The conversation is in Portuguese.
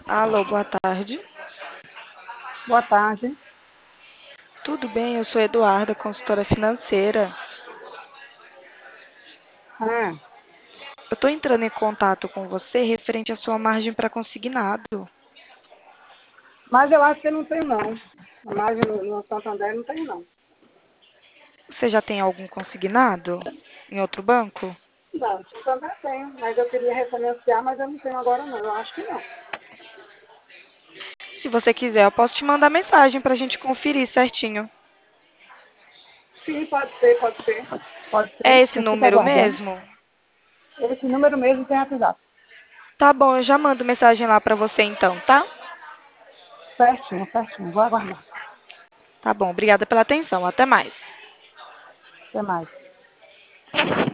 Alô, boa tarde. Boa tarde. Tudo bem? Eu sou Eduarda, consultora financeira. Ah, Eu estou entrando em contato com você referente à sua margem para consignado. mas eu acho que não tem não. A margem no Santander não tem não. Você já tem algum consignado em outro banco? Não, no Santander tem, mas eu queria referenciar, mas eu não tenho agora não. Eu acho que não. Se você quiser, eu posso te mandar mensagem para a gente conferir certinho. Sim, pode ser, pode ser. Pode É ser. esse Eu fico número aguardando. mesmo? Esse número mesmo tem WhatsApp. Tá bom, eu já mando mensagem lá para você então, tá? Certinho, certinho. Vou aguardar. Tá bom, obrigada pela atenção. Até mais. Até mais.